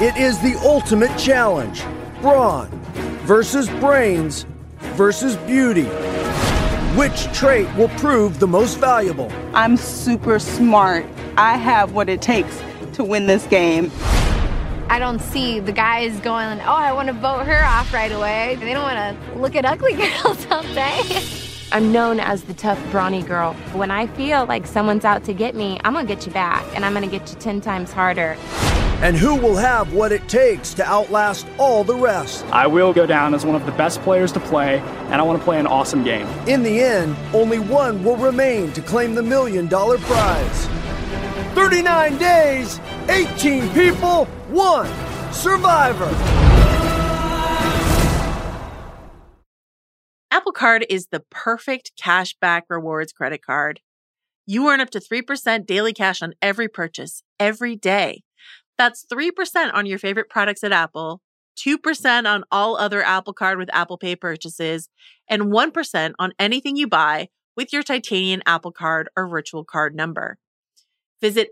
It is the ultimate challenge. Brawn versus brains versus beauty. Which trait will prove the most valuable? I'm super smart. I have what it takes to win this game. I don't see the guys going, oh, I want to vote her off right away. They don't want to look at ugly girls all day. I'm known as the tough, brawny girl. When I feel like someone's out to get me, I'm going to get you back, and I'm going to get you 10 times harder. And who will have what it takes to outlast all the rest? I will go down as one of the best players to play, and I want to play an awesome game. In the end, only one will remain to claim the $1 million prize. 39 days, 18 people, 1 survivor. Apple Card is the perfect cashback rewards credit card. You earn up to 3% daily cash on every purchase, every day. That's 3% on your favorite products at Apple, 2% on all other Apple Card with Apple Pay purchases, and 1% on anything you buy with your titanium Apple Card or virtual card number. Visit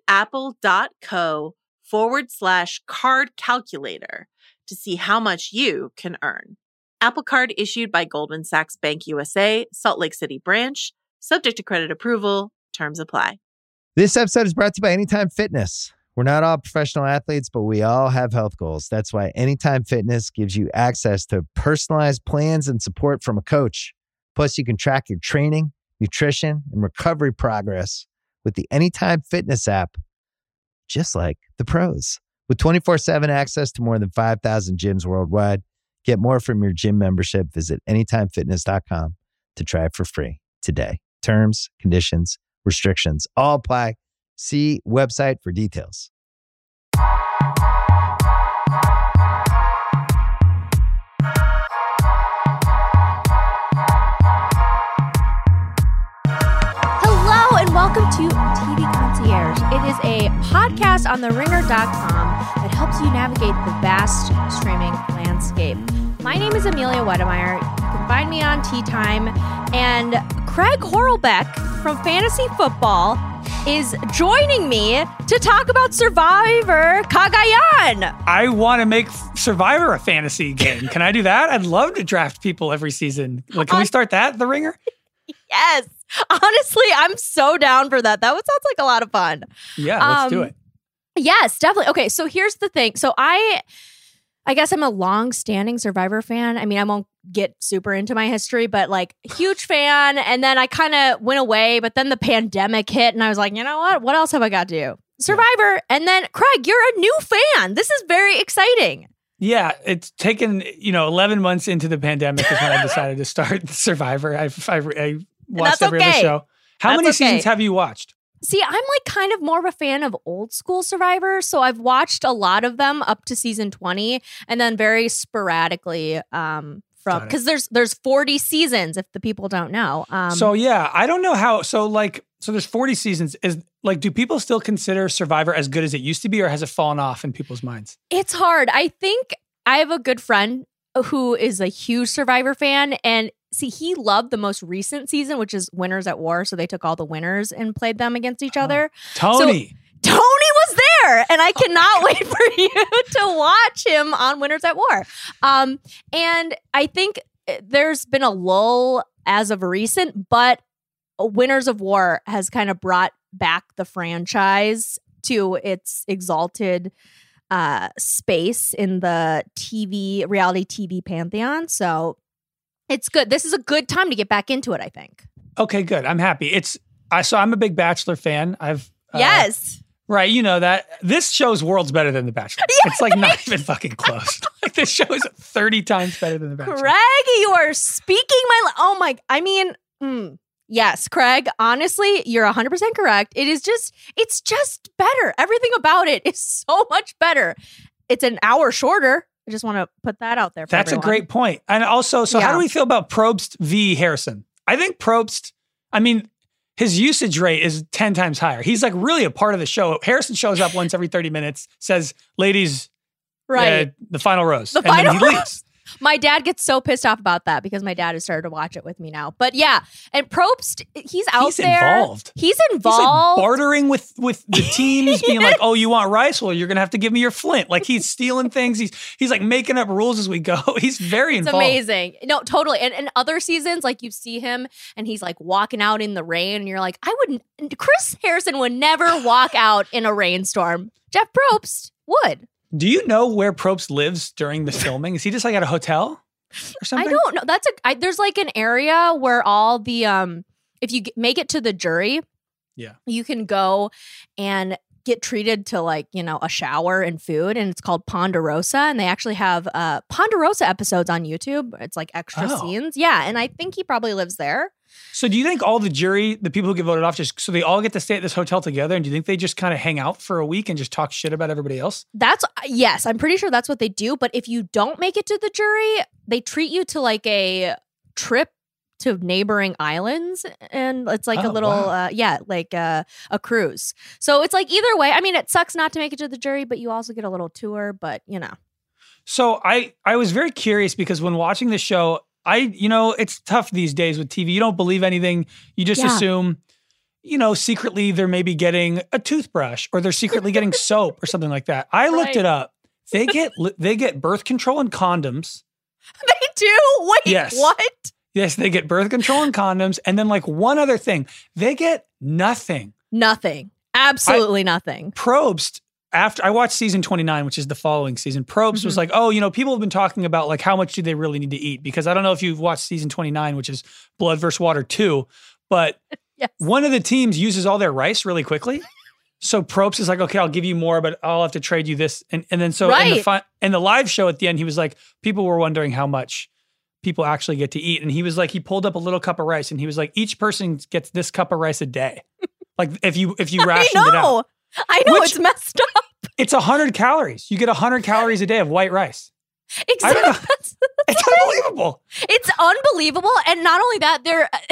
apple.co/card calculator to see how much you can earn. Apple Card issued by Goldman Sachs Bank USA, Salt Lake City branch, subject to credit approval. Terms apply. This episode is brought to you by Anytime Fitness. We're not all professional athletes, but we all have health goals. That's why Anytime Fitness gives you access to personalized plans and support from a coach. Plus, you can track your training, nutrition, and recovery progress with the Anytime Fitness app, just like the pros. With 24/7 access to more than 5,000 gyms worldwide, get more from your gym membership. Visit anytimefitness.com to try it for free today. Terms, conditions, restrictions all apply. See website for details. Hello and welcome to TV Concierge. It is a podcast on TheRinger.com that helps you navigate the vast streaming landscape. My name is Amelia Wedemeyer. You can find me on Tea Time. And Craig Horlbeck from Fantasy Football is joining me to talk about Survivor Cagayan. I want to make Survivor a fantasy game. Can I do that? I'd love to draft people every season. Like, can we start that, The Ringer? Yes. Honestly, I'm so down for that. That sounds like a lot of fun. Yeah, let's do it. Yes, definitely. Okay, so here's the thing. So I guess I'm a long-standing Survivor fan. I mean, I won't get super into my history, but like huge fan. And then I kind of went away, but then the pandemic hit and I was like, you know what? What else have I got to do? Survivor. Yeah. And then Craig, you're a new fan. This is very exciting. Yeah, it's taken, 11 months into the pandemic is when I decided to start Survivor. I watched every other show. How many seasons have you watched? See, I'm like kind of more of a fan of old school Survivor. So I've watched a lot of them up to season 20 and then very sporadically because there's 40 seasons if the people don't know. So yeah, I don't know how. So there's 40 seasons. Do people still consider Survivor as good as it used to be, or has it fallen off in people's minds? It's hard. I think I have a good friend who is a huge Survivor fan, and see, he loved the most recent season, which is Winners at War. So they took all the winners and played them against each other. Tony. So Tony was there, and I cannot wait for you to watch him on Winners at War. And I think there's been a lull as of recent, but Winners of War has kind of brought back the franchise to its exalted space in the reality TV pantheon. So it's good. This is a good time to get back into it, I think. Okay, good. I'm happy. So I'm a big Bachelor fan. Yes. Right, you know that. This show's worlds better than The Bachelor. Yeah, it's like not even fucking close. Like this show is 30 times better than The Bachelor. Craig, you are speaking yes, Craig, honestly, you're 100% correct. It's just better. Everything about it is so much better. It's an hour shorter. I just want to put that out there for That's everyone. A great point. And also, how do we feel about Probst v. Harrison? I think Probst, his usage rate is 10 times higher. He's like really a part of the show. Harrison shows up once every 30 minutes, says, ladies, right, the final rose. Then he leaves. My dad gets so pissed off about that because my dad has started to watch it with me now. But yeah, and Probst, he's out there. Involved. He's He's involved. like bartering with the teams, being like, "Oh, you want rice? Well, you're gonna have to give me your flint." Like he's stealing things. He's like making up rules as we go. He's very It's involved. amazing. No, totally. And other seasons, like you see him and he's like walking out in the rain, and you're like, Chris Harrison would never walk out in a rainstorm. Jeff Probst would. Do you know where Probst lives during the filming? Is he just like at a hotel or something? I don't know. There's like an area where all the if you make it to the jury, Yeah. you can go and get treated to like, a shower and food, and it's called Ponderosa, and they actually have Ponderosa episodes on YouTube. It's like extra scenes. Yeah, and I think he probably lives there. So do you think all the jury, the people who get voted off, just so they all get to stay at this hotel together, and do you think they just kind of hang out for a week and just talk shit about everybody else? Yes, I'm pretty sure that's what they do. But if you don't make it to the jury, they treat you to like a trip to neighboring islands, and it's like a little, like a cruise. So it's like either way. I mean, it sucks not to make it to the jury, but you also get a little tour. But So I was very curious because when watching the show, it's tough these days with TV. You don't believe anything. You just assume, secretly they're maybe getting a toothbrush or they're secretly getting soap or something like that. I looked it up. They get birth control and condoms. They do? Wait, yes. What? Yes, they get birth control and condoms. And then like one other thing, they get nothing. Nothing. Absolutely nothing. Probst, after I watched season 29, which is the following season, Probst was like, people have been talking about like how much do they really need to eat? Because I don't know if you've watched season 29, which is Blood vs. Water 2, but one of the teams uses all their rice really quickly. So Probst is like, okay, I'll give you more, but I'll have to trade you this. And then so in the live show at the end, he was like, people were wondering how much people actually get to eat. And he was like, he pulled up a little cup of rice and he was like, each person gets this cup of rice a day. Like if you rationed it out. I know, it's messed up. It's 100 calories. You get 100 calories a day of white rice. Exactly. It's unbelievable. It's unbelievable. And not only that,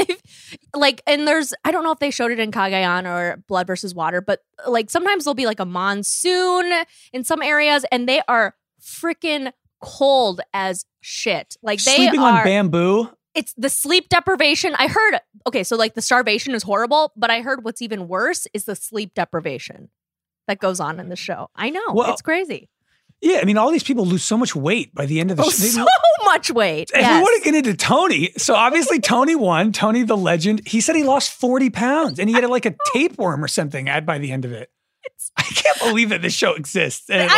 I don't know if they showed it in Cagayan or Blood versus Water, but like sometimes there'll be like a monsoon in some areas and they are freaking cold as shit. Like they sleeping on bamboo. It's the sleep deprivation. I heard, so like the starvation is horrible, but I heard what's even worse is the sleep deprivation that goes on in the show. I know. It's crazy. Yeah, I mean, all these people lose so much weight by the end of the show. So much weight. And we want to get into Tony. So obviously Tony won. Tony the legend. He said he lost 40 pounds and he had like a tapeworm or something by the end of it. I can't believe that this show exists. And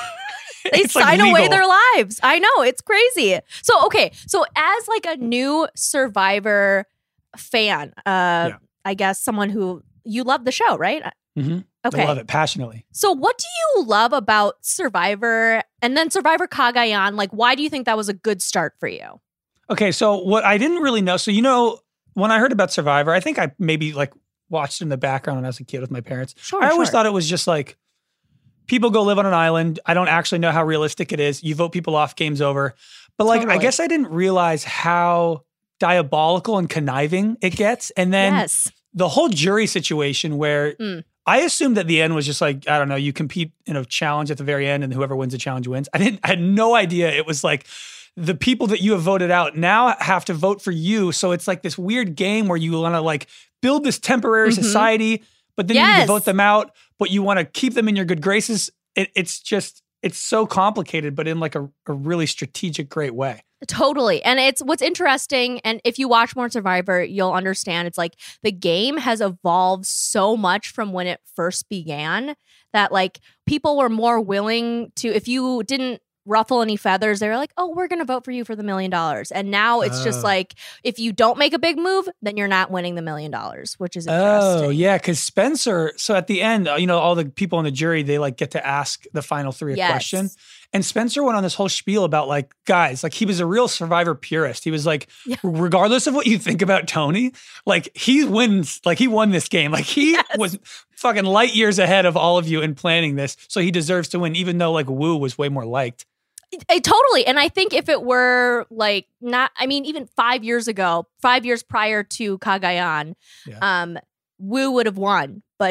they sign away their lives. I know. It's crazy. So, So as like a new Survivor fan, I guess someone who you love the show, right? Mm-hmm. Okay. I love it passionately. So what do you love about Survivor and then Survivor Cagayan? Like, why do you think that was a good start for you? Okay, so what I didn't really know. So, when I heard about Survivor, I think I maybe like watched it in the background when I was a kid with my parents. I always thought it was just like people go live on an island. I don't actually know how realistic it is. You vote people off, game's over. But like, I guess I didn't realize how diabolical and conniving it gets. And then the whole jury situation where I assumed that the end was just like, I don't know, you compete in a challenge at the very end and whoever wins the challenge wins. I had no idea it was like the people that you have voted out now have to vote for you. So it's like this weird game where you want to like build this temporary society, but then you need to vote them out, but you want to keep them in your good graces. It's so complicated, but in like a really strategic, great way. Totally. And it's what's interesting. And if you watch more Survivor, you'll understand it's like the game has evolved so much from when it first began that like people were more willing to, if you didn't ruffle any feathers, they were like, oh, we're going to vote for you for the $1 million. And now it's just like, if you don't make a big move, then you're not winning the $1 million, which is interesting. Oh, yeah. Because Spencer, so at the end, all the people in the jury, they like get to ask the final three a question. And Spencer went on this whole spiel about like, guys, like he was a real Survivor purist. He was like, regardless of what you think about Tony, like he wins, like he won this game. Like he was fucking light years ahead of all of you in planning this. So he deserves to win, even though like Wu was way more liked. Totally. And I think if it were like even 5 years ago, 5 years prior to Cagayan, Wu would have won. But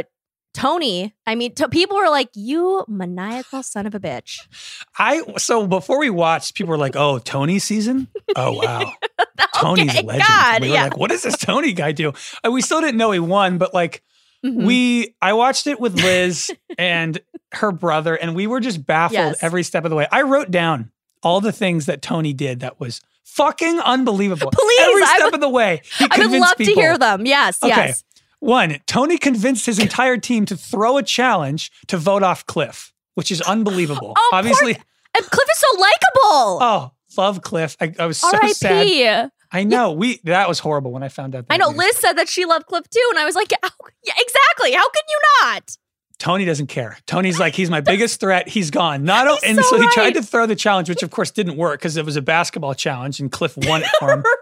Tony, I mean, people were like, you maniacal son of a bitch. So before we watched, people were like, oh, Tony's season? Oh, wow. Tony's a legend. God, we were like, what does this Tony guy do? We still didn't know he won, but like, I watched it with Liz and her brother, and we were just baffled every step of the way. I wrote down all the things that Tony did that was fucking unbelievable. Please. Every step of the way. I would love to hear them. Yes, yes. 1, Tony convinced his entire team to throw a challenge to vote off Cliff, which is unbelievable. Oh, obviously. And Cliff is so likable. Oh, love Cliff. I was so R.I.P. sad. I know. That was horrible when I found out that I know. news. Liz said that she loved Cliff too, and I was like, yeah, exactly. How can you not? Tony doesn't care. Tony's like, he's my biggest threat. He's gone. So he tried to throw the challenge, which of course didn't work because it was a basketball challenge and Cliff won it for him.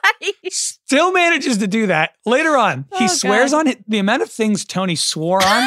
Still manages to do that. Later on, he swears on the amount of things Tony swore on.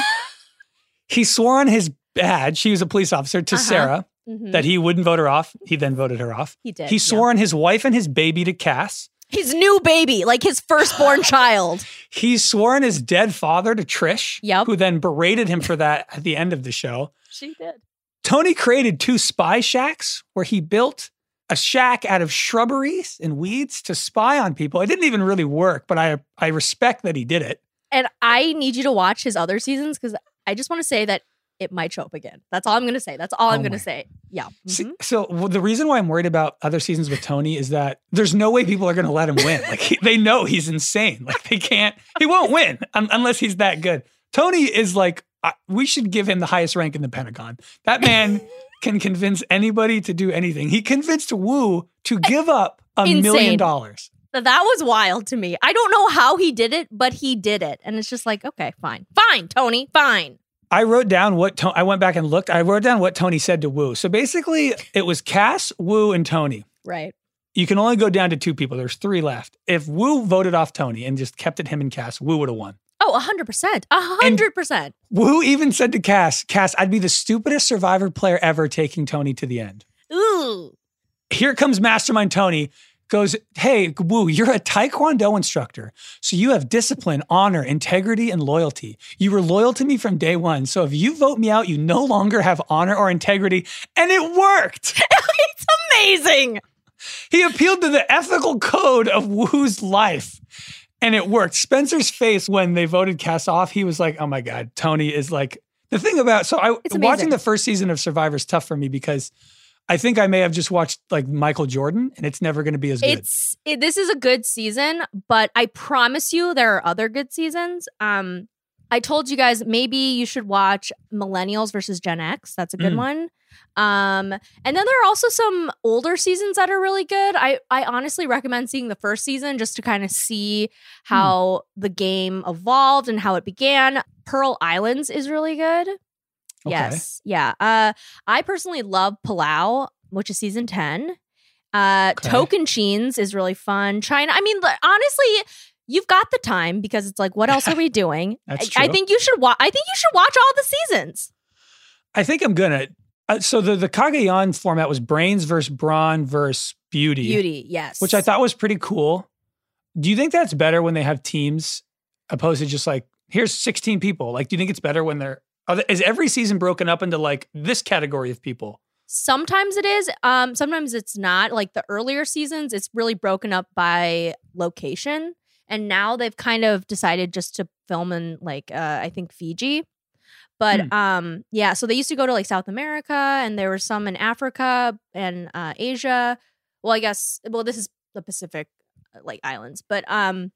He swore on his badge. He was a police officer to Sarah that he wouldn't vote her off. He then voted her off. He did. He swore on his wife and his baby to Cass. His new baby, like his firstborn child. He swore on his dead father to Trish, who then berated him for that at the end of the show. She did. Tony created 2 spy shacks where he built a shack out of shrubberies and weeds to spy on people. It didn't even really work, but I respect that he did it. And I need you to watch his other seasons because I just want to say that it might show up again. That's all I'm going to say. That's all I'm going to say. Yeah. See, so the reason why I'm worried about other seasons with Tony is that there's no way people are going to let him win. Like they know he's insane. Like he won't win unless he's that good. Tony is like, we should give him the highest rank in the Pentagon. That man can convince anybody to do anything. He convinced Wu to give up $1 million. That was wild to me. I don't know how he did it, but he did it. And it's just like, okay, fine. Fine, Tony, fine. I wrote down I went back and looked. I wrote down what Tony said to Wu. So basically, it was Cass, Wu, and Tony. Right. You can only go down to 2 people. There's 3 left. If Wu voted off Tony and just kept it him and Cass, Wu would have won. Oh, 100%. 100%. Wu even said to Cass, I'd be the stupidest Survivor player ever taking Tony to the end. Ooh. Here comes Mastermind Tony. Goes, hey, Wu, you're a Taekwondo instructor. So you have discipline, honor, integrity, and loyalty. You were loyal to me from day one. So if you vote me out, you no longer have honor or integrity. And it worked. It's amazing. He appealed to the ethical code of Wu's life. And it worked. Spencer's face when they voted Cass off, he was like, oh my God, Tony is like, the thing about, watching the first season of Survivor is tough for me because I think I may have just watched like Michael Jordan and it's never going to be as good. This is a good season, but I promise you there are other good seasons. I told you guys maybe you should watch Millennials versus Gen X. That's a good one. And then there are also some older seasons that are really good. I honestly recommend seeing the first season just to kind of see how the game evolved and how it began. Pearl Islands is really good. Okay. Yes. Yeah. I personally love Palau, which is season 10. Tocantins is really fun. China. I mean, honestly, you've got the time because it's like, what else are we doing? That's true. I think you should watch all the seasons. I think I'm gonna. So the Cagayan format was brains versus brawn versus beauty. Beauty, yes. Which I thought was pretty cool. Do you think that's better when they have teams opposed to just like, here's 16 people? Like, do you think it's better when is every season broken up into like this category of people? Sometimes it is. Sometimes it's not. Like the earlier seasons, it's really broken up by location. And now they've kind of decided just to film in like, I think Fiji. But yeah, so they used to go to like South America and there were some in Africa and Asia. Well, this is the Pacific like islands. But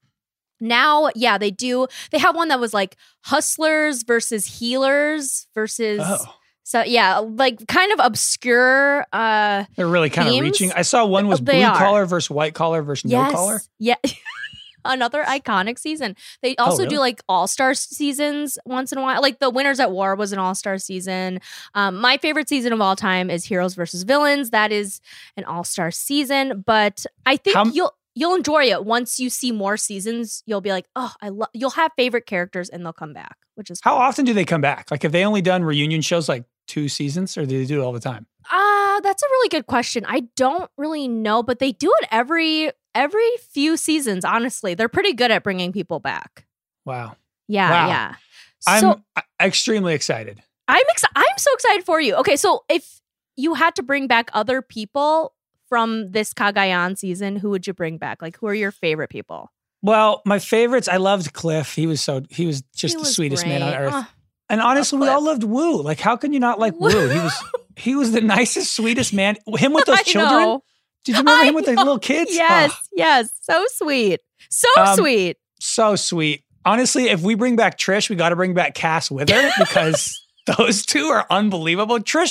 now, yeah, they have one that was like hustlers versus healers versus so yeah, like kind of obscure they're really kind of reaching. I saw one was blue collar versus white collar versus no collar. Yeah. Another iconic season. They also do like all-star seasons once in a while. Like the Winners at War was an all-star season. My favorite season of all time is Heroes versus Villains. That is an all-star season. But I think you'll enjoy it once you see more seasons. You'll be like, oh, you'll have favorite characters and they'll come back, which is how often do they come back? Like have they only done reunion shows like 2 seasons or do they do it all the time? That's a really good question. I don't really know, but they do it every few seasons, honestly. They're pretty good at bringing people back. Wow. Yeah, wow. yeah. I'm extremely excited. I'm so excited for you. Okay, so if you had to bring back other people from this Cagayan season, who would you bring back? Like, who are your favorite people? Well, my favorites, I loved Cliff. He was just the sweetest man on earth. And honestly, we all loved Wu. Like, how can you not like Wu? He was the nicest, sweetest man. Him with those children. Know. Did you remember him with the little kids? Yes. So sweet. So sweet. So sweet. Honestly, if we bring back Trish, we got to bring back Cass with her because those two are unbelievable. Trish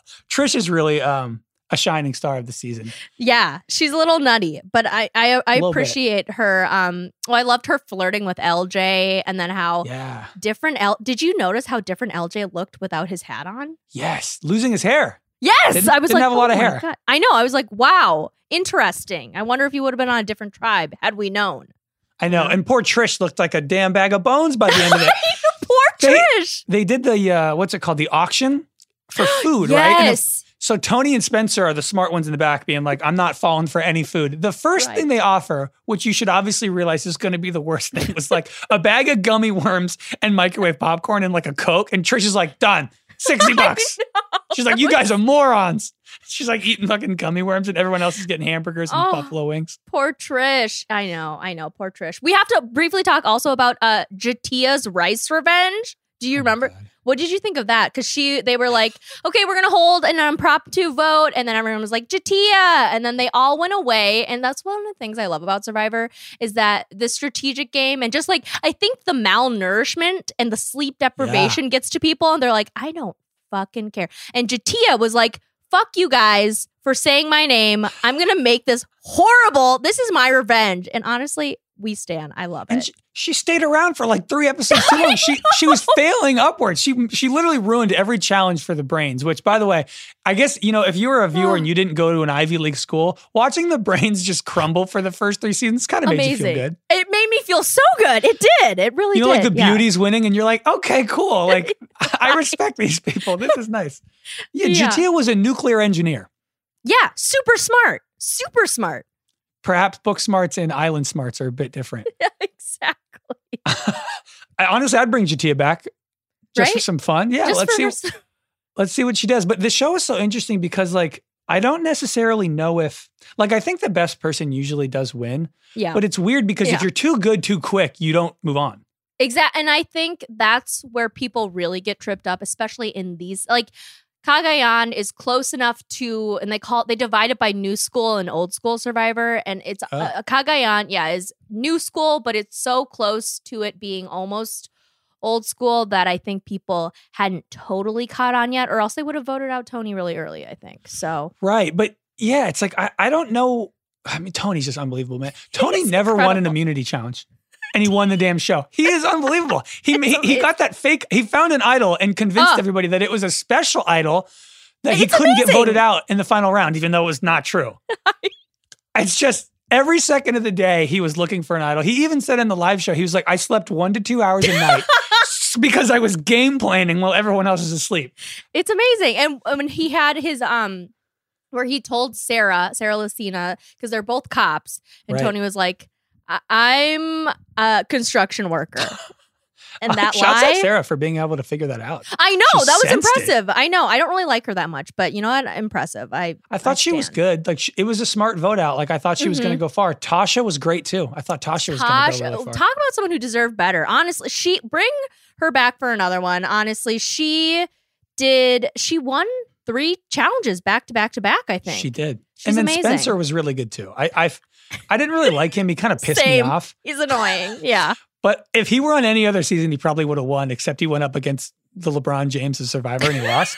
is really a shining star of the season. Yeah, she's a little nutty, but I appreciate her. I loved her flirting with LJ, and then how different. Did you notice how different LJ looked without his hat on? Yes, losing his hair. Yes, I was didn't like, have a lot of hair. God. I know. I was like, wow, interesting. I wonder if he would have been on a different tribe had we known. I know. And poor Trish looked like a damn bag of bones by the end of it. Poor Trish. They did the, what's it called? The auction for food, right? Yes. So Tony and Spencer are the smart ones in the back being like, I'm not falling for any food. The first thing they offer, which you should obviously realize is going to be the worst thing, was like a bag of gummy worms and microwave popcorn and like a Coke. And Trish is like, done. $60. She's like, you guys are morons. She's like eating fucking gummy worms and everyone else is getting hamburgers and buffalo wings. Poor Trish. I know. Poor Trish. We have to briefly talk also about Jatia's rice revenge. Do you remember? What did you think of that? Because they were like, okay, we're going to hold an impromptu vote. And then everyone was like, Jatia. And then they all went away. And that's one of the things I love about Survivor is that the strategic game and just like, I think the malnourishment and the sleep deprivation gets to people. And they're like, I don't fucking care. And Jatia was like, fuck you guys for saying my name. I'm going to make this horrible. This is my revenge. And honestly, we stand. I love it. And she stayed around for like 3 episodes too long. She was failing upwards. She literally ruined every challenge for the Brains, which, by the way, I guess, if you were a viewer and you didn't go to an Ivy League school, watching the Brains just crumble for the first 3 seasons kind of made you feel good. It made me feel so good. It did. It really did. Like the beauty's winning and you're like, okay, cool. Like, I respect these people. This is nice. Yeah, Jatia was a nuclear engineer. Yeah, super smart. Super smart. Perhaps book smarts and island smarts are a bit different. Yeah, exactly. Honestly, I'd bring Jatia back just for some fun. Yeah, let's see what she does. But the show is so interesting because, like, I don't necessarily know if, like, I think the best person usually does win. Yeah. But it's weird because if you're too good too quick, you don't move on. Exactly. And I think that's where people really get tripped up, especially in these, like, Cagayan is close enough to, and they divide it by new school and old school Survivor. And it's Cagayan, is new school, but it's so close to it being almost old school that I think people hadn't totally caught on yet, or else they would have voted out Tony really early, I think. So right. But yeah, it's like, I don't know. I mean, Tony's just unbelievable, man. Tony never won an immunity challenge. And he won the damn show. He is unbelievable. He got that fake. He found an idol and convinced everybody that it was a special idol that he couldn't get voted out in the final round, even though it was not true. It's just every second of the day he was looking for an idol. He even said in the live show, he was like, I slept 1 to 2 hours a night because I was game planning while everyone else is asleep. It's amazing. And when he had his where he told Sarah Lucina, because they're both cops, and Tony was like, I'm a construction worker. And that shouts out Sarah for being able to figure that out. I know. That was impressive. I know. I don't really like her that much, but you know what? Impressive. I thought she was good. Like, it was a smart vote out. Like, I thought she was going to go far. Tasha was great too. I thought Tasha was going to go really far. Talk about someone who deserved better. Honestly, bring her back for another one. Honestly, she won 3 challenges back to back to back, I think. She did. She's and then amazing. Spencer was really good too. I didn't really like him. He kind of pissed me off. He's annoying. Yeah. But if he were on any other season, he probably would have won, except he went up against the LeBron James of Survivor and he lost.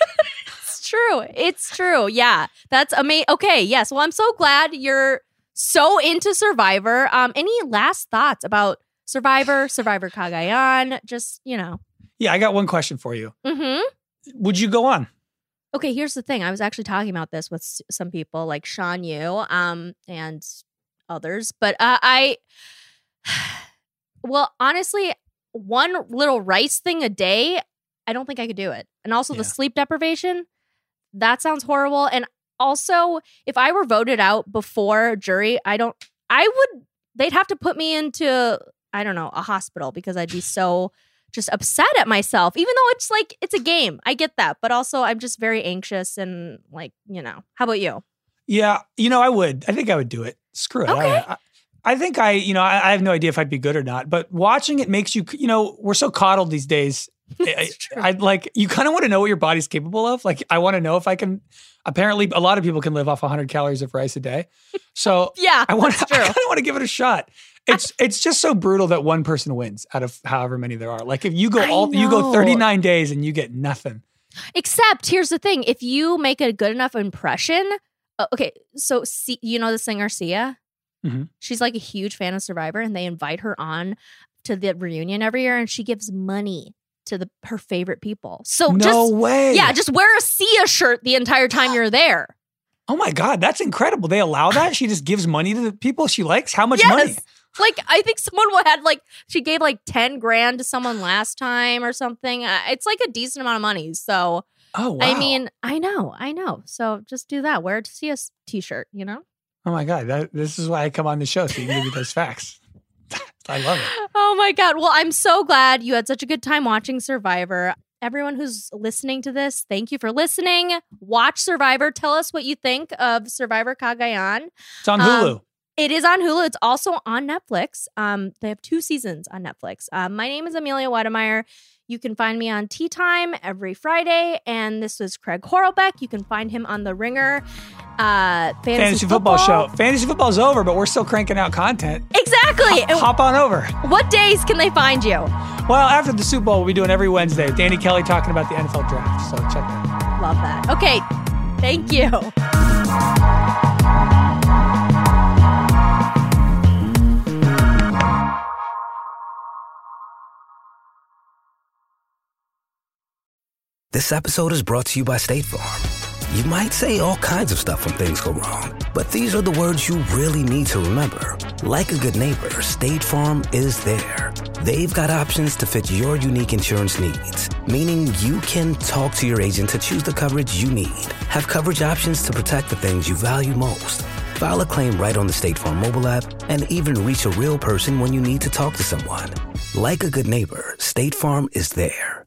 It's true. Yeah. That's amazing. Okay. Yes. Well, I'm so glad you're so into Survivor. Any last thoughts about Survivor Cagayan? Just, Yeah, I got one question for you. Mm-hmm. Would you go on? Okay, here's the thing. I was actually talking about this with some people like Sean Yu and others. But well, honestly, one little rice thing a day, I don't think I could do it. And also the sleep deprivation, that sounds horrible. And also, if I were voted out before jury, they'd have to put me into, I don't know, a hospital because I'd be so just upset at myself, even though it's like, it's a game. I get that. But also I'm just very anxious and like, how about you? Yeah. I would. I think I would do it. Screw it. Okay. I think I have no idea if I'd be good or not, but watching it makes you, we're so coddled these days. I like, you kind of want to know what your body's capable of. Like, I want to know if I can, apparently a lot of people can live off 100 calories of rice a day. So yeah, I kind of want to give it a shot. It's just so brutal that one person wins out of however many there are. Like if you go 39 days and you get nothing. Except here's the thing. If you make a good enough impression, okay. So the singer Sia? Mm-hmm. She's like a huge fan of Survivor and they invite her on to the reunion every year and she gives money to her favorite people. So no way. Yeah, just wear a Sia shirt the entire time you're there. Oh my God, that's incredible. They allow that? She just gives money to the people she likes? How much money? Like, I think someone had she gave like 10 grand to someone last time or something. It's like a decent amount of money. So, oh, wow. I mean, I know. So just do that. Wear a Sia t-shirt, Oh my God, this is why I come on the show, so you can give me those facts. I love it. Oh my God. Well, I'm so glad you had such a good time watching Survivor. Everyone who's listening to this, thank you for listening. Watch Survivor. Tell us what you think of Survivor Cagayan. It's on Hulu. It is on Hulu. It's also on Netflix. They have 2 seasons on Netflix. My name is Amelia Wedemeyer. You can find me on Tea Time every Friday. And this is Craig Horlbeck. You can find him on The Ringer Fantasy Football Show. Fantasy football's over, but we're still cranking out content. Exactly. Hop on over. What days can they find you? Well, after the Super Bowl, we'll be doing every Wednesday. Danny Kelly talking about the NFL draft. So check that out. Love that. Okay. Thank you. This episode is brought to you by State Farm. You might say all kinds of stuff when things go wrong, but these are the words you really need to remember. Like a good neighbor, State Farm is there. They've got options to fit your unique insurance needs, meaning you can talk to your agent to choose the coverage you need, have coverage options to protect the things you value most, file a claim right on the State Farm mobile app, and even reach a real person when you need to talk to someone. Like a good neighbor, State Farm is there.